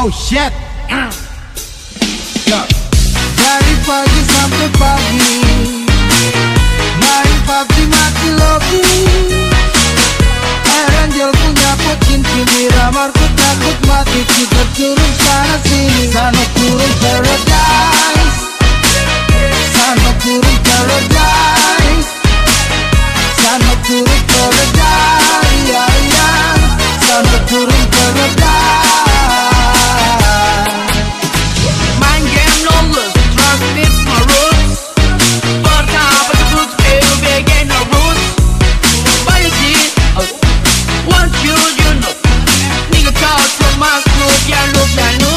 Oh shit. Dari pagi sampai pagi main PUBG mati lobby. Angel punya pocin kini ramar ku takut mati. Kita turun sana sini, sana turun paradise, sana turun paradise, sana turun paradise, ya ya, sana turun paradise. Main game lawless, trust it's my roots. Pertama sebut feel beginner roots. Banyak sih, want you know. Nigga talk to my group, ya look.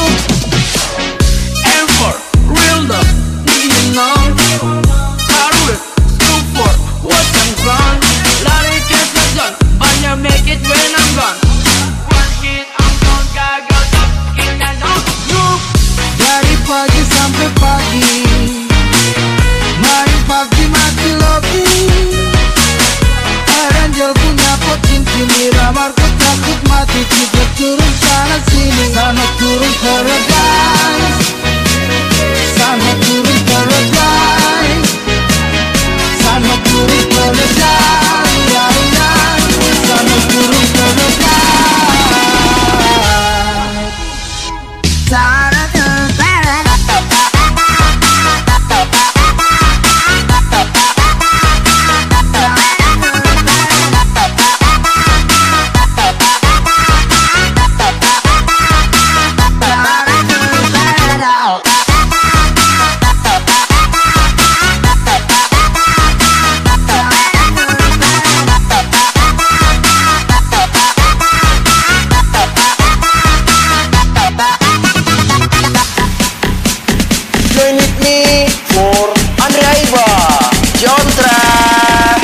And for real love, nigga you know. Hard school for what I'm gone. Lari ke season, banyak make it when I'm gone. One hit, I'm gone, gagal, kita no group. Dari pagi sampai pagi main PUBG mati lobby. Angel punya pocin kini ramar ku takut mati. Kita turun sana sini, sana turun paradise, sana turun paradise, sana turun paradise, ya ya, sana turun paradise. Sana turun Join with me for Andre Aiba, John Track.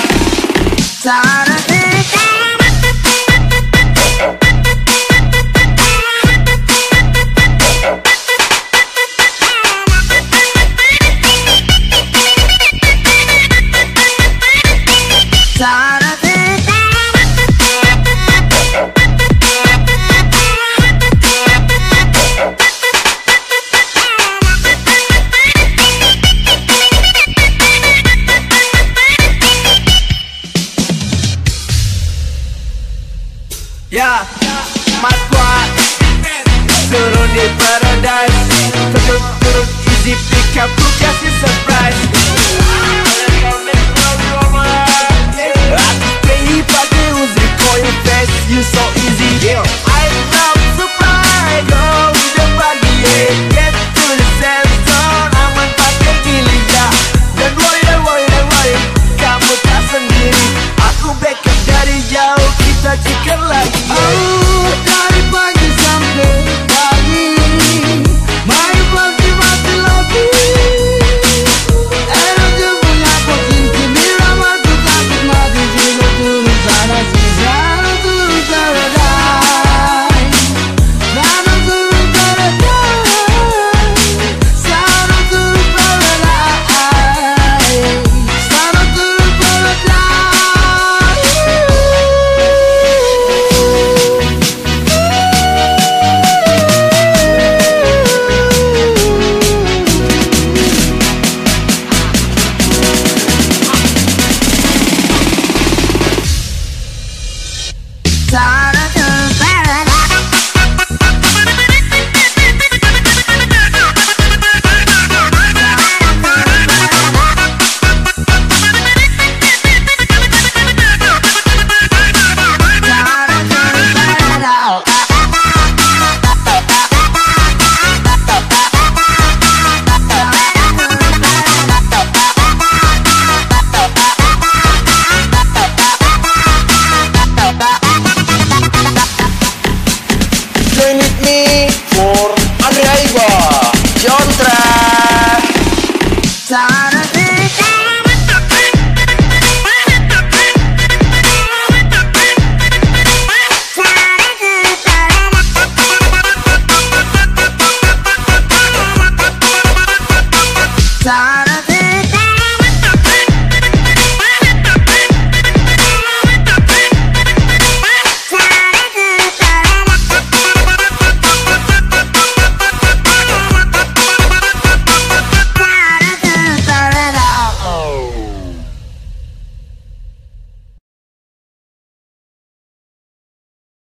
Ya, Mas Squad turun di paradise. Turun easy pick up.